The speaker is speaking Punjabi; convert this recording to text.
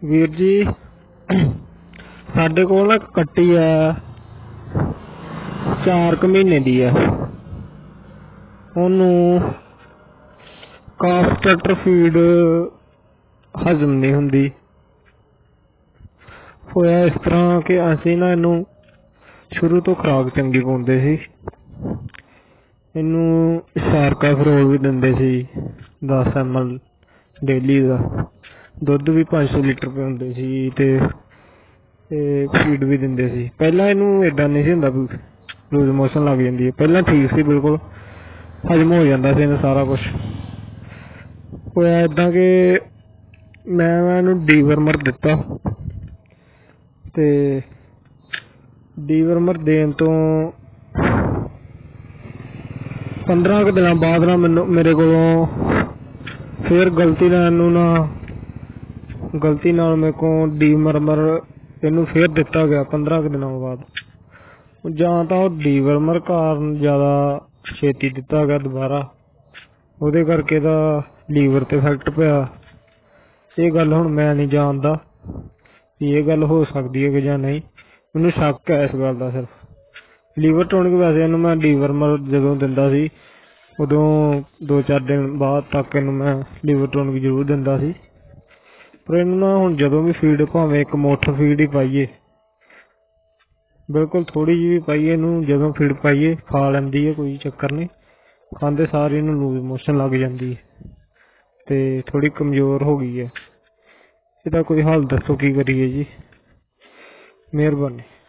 ਵੀਰ ਜੀ ਸਾਡੇ ਕੋਲ ਨਾ ਕੱਟੀ ਆ 4 ਮਹੀਨੇ ਦੀ ਆ। ਉਹਨੂੰ ਕਾਫ ਸਟਾਰਟਰ ਫੀਡ ਹਜ਼ਮ ਨਹੀਂ ਹੁੰਦੀ। ਹੋਇਆ ਇਸ ਤਰ੍ਹਾਂ ਕਿ ਅਸੀਂ ਨਾ ਇਹਨੂੰ ਸ਼ੁਰੂ ਤੋਂ ਖੁਰਾਕ ਚੰਗੀ ਪਾਉਂਦੇ ਸੀ। ਇਹਨੂੰ ਸ਼ਾਰਕਾ ਫਰੋਲ ਵੀ ਦਿੰਦੇ ਸੀ 10 ml ਡੇਲੀ ਦਾ। ਦੁੱਧ ਵੀ 500 ਲੀਟਰ ਪਿਆਉਂਦੇ ਸੀ ਤੇ ਫੀਡ ਵੀ ਦਿੰਦੇ ਸੀ। ਪਹਿਲਾਂ ਇਹਨੂੰ ਏਦਾਂ ਨਹੀਂ ਸੀ ਹੁੰਦਾ ਵੀ ਲੂਜ਼ ਮੋਸ਼ਨ ਲੱਗ ਜਾਂਦੀ ਹੈ। ਪਹਿਲਾਂ ਠੀਕ ਸੀ, ਬਿਲਕੁਲ ਹਜ਼ਮ ਹੋ ਜਾਂਦਾ ਸੀ ਇਹਨੂੰ ਸਾਰਾ ਕੁਛ। ਹੋਇਆ ਏਦਾਂ ਕਿ ਮੈਂ ਇਹਨੂੰ ਡੀਵਰਮਰ ਦਿੱਤਾ ਤੇ ਡੀਵਰਮਰ ਦੇਣ ਤੋਂ 15 ਕੁ ਦਿਨਾਂ ਬਾਅਦ ਨਾ ਮੇਰੇ ਕੋਲੋਂ ਫਿਰ ਗਲਤੀ ਨਾਲ ਮੇਰੇ ਕੋਲ ਡੀਵਰਮਰ ਇਹਨੂੰ ਫਿਰ ਦਿੱਤਾ ਗਿਆ 15 ਕੁ ਦਿਨਾਂ ਬਾਅਦ। ਜਾਂ ਤਾਂ ਉਹ ਡੀਵਰਮਰ ਕਾਰਨ ਜ਼ਿਆਦਾ ਛੇਤੀ ਦਿੱਤਾ ਗਿਆ ਦੁਬਾਰਾ, ਉਹਦੇ ਕਰਕੇ ਇਹਦਾ ਲੀਵਰ ਤੇ ਇਫੈਕਟ ਪਿਆ। ਇਹ ਗੱਲ ਹੁਣ ਮੈਂ ਨਹੀਂ ਜਾਣਦਾ ਵੀ ਇਹ ਗੱਲ ਹੋ ਸਕਦੀ ਹੈ ਕਿ ਜਾਂ ਨਹੀਂ। ਮੈਨੂੰ ਸ਼ੱਕ ਹੈ ਇਸ ਗੱਲ ਦਾ ਸਿਰਫ। ਲੀਵਰ ਟੋਨਿਕ ਵੈਸੇ ਇਹਨੂੰ ਮੈਂ ਡੀਵਰਮਰ ਜਦੋਂ ਦਿੰਦਾ ਸੀ ਉਦੋਂ 2-4 ਦਿਨ ਬਾਅਦ ਤੱਕ ਇਹਨੂੰ ਮੈਂ ਲੀਵਰ ਟੋਨਿਕ ਜ਼ਰੂਰ ਦਿੰਦਾ ਸੀ। ਪਰ ਇਹਨੂੰ ਨਾ ਹੁਣ ਜਦੋਂ ਵੀ ਫੀਡ, ਭਾਵੇਂ ਇੱਕ ਮੁੱਠ ਫੀਡ ਹੀ ਪਾਈਏ, ਬਿਲਕੁਲ ਥੋੜ੍ਹੀ ਜਿਹੀ ਵੀ ਪਾਈਏ, ਇਹਨੂੰ ਜਦੋਂ ਫੀਡ ਪਾਈਏ ਖਾ ਲੈਂਦੀ ਹੈ, ਕੋਈ ਚੱਕਰ ਨਹੀਂ। ਖਾਂਦੇ ਸਾਰੇ ਇਹਨੂੰ ਲੂਜ਼ ਮੋਸ਼ਨ ਲੱਗ ਜਾਂਦੀ ਹੈ ਤੇ ਥੋੜ੍ਹੀ ਕਮਜ਼ੋਰ ਹੋ ਗਈ ਹੈ। ਇਹਦਾ ਕੋਈ ਹੱਲ ਦੱਸੋ, ਕੀ ਕਰੀਏ ਜੀ? ਮਿਹਰਬਾਨੀ।